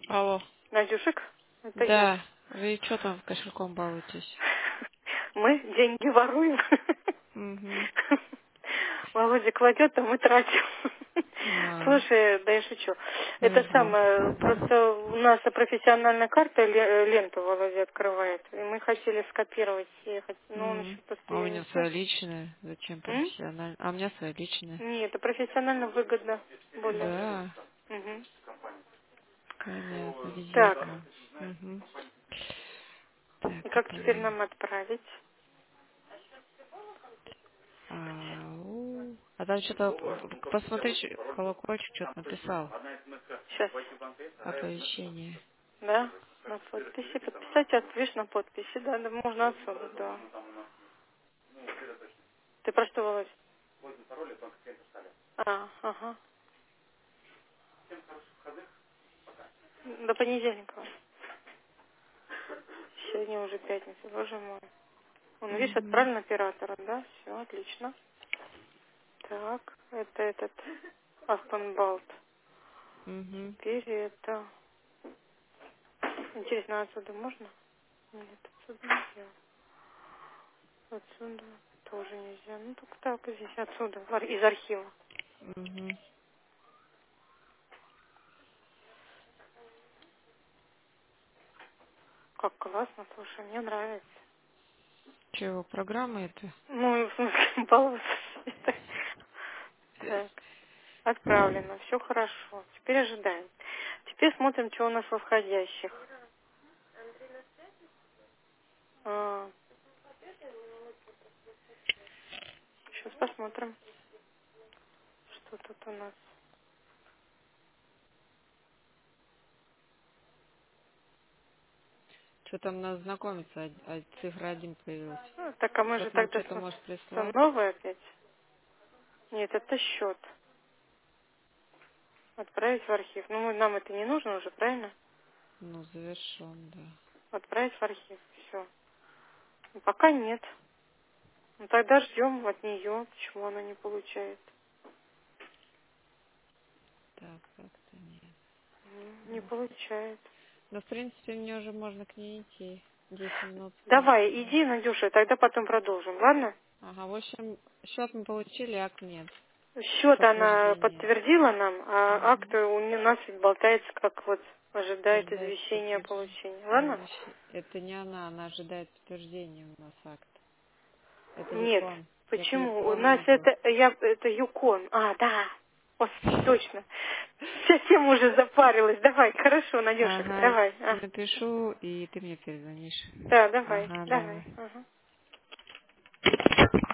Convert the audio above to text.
Алло. Надюшек, это я. Да. Вы что там кошельком балуетесь? Мы деньги воруем. Угу. Володя кладет, а мы тратим. А, Слушай, да я шучу. Это ага. самое, просто у нас профессиональная карта ленту Володя открывает. И мы хотели скопировать, но он еще А у постоянно меня своя личная. Зачем М? профессионально? А у меня своя личная. Нет, это профессионально выгодно более. Да. Мгм. Понятно. Так, Везет вам. Угу. Так, и как это теперь нам. нам отправить? А там что-то... Посмотри, колокольчик что-то написал. Сейчас. Оповещение. Да? На подписи. Подписать отвешь на подписи. Да, да, можно отсюда, да. Ты про что, Володь? Ага. До понедельника. Сегодня уже пятница, боже мой. Он, видишь, Угу. отправлен оператором, да? Все, отлично. Так, это этот Аспенбалт. Угу. Теперь это... Интересно, отсюда можно? Нет, отсюда нельзя. Отсюда тоже нельзя. Ну, только так здесь, отсюда, из архива. Угу. Как классно, слушай, мне нравится. Чего, программа это? Ну, в смысле, баловаться. Так, отправлено, все хорошо. Теперь ожидаем. Теперь смотрим, что у нас во входящих. Сейчас посмотрим, что тут у нас. Что там надо знакомиться, цифра 1 появилась. Так, а мы же Кто-то нам тогда что-то может что, прислать. новое опять? Нет, это счет. Отправить в архив. Ну, нам это не нужно уже, правильно? Ну, завершен, да. Отправить в архив. Все. Пока нет. Ну, тогда ждем от нее, почему она не получает. Так, как-то нет. Не получает. Ну, в принципе, мне уже можно к ней идти. 10 минут Давай, осталось. иди, Надюша, тогда потом продолжим, ладно? Ага, в общем, счет мы получили, акт нет. Счет она Подтверждение. подтверждила нам, а акт Угу. у нас болтается, как вот ожидает Ожидает извещения о подтверждение. получении. Ладно? Это не она ожидает подтверждения у нас акт. Это Нет. Юкон. Это Почему? У Юкон нас его. это Юкон. А, да. Господи, точно. Совсем уже запарилась. Давай, хорошо, Надюша, Ага, давай. напишу, и ты мне перезвонишь. Да, давай, Ага, давай. давай. Ага.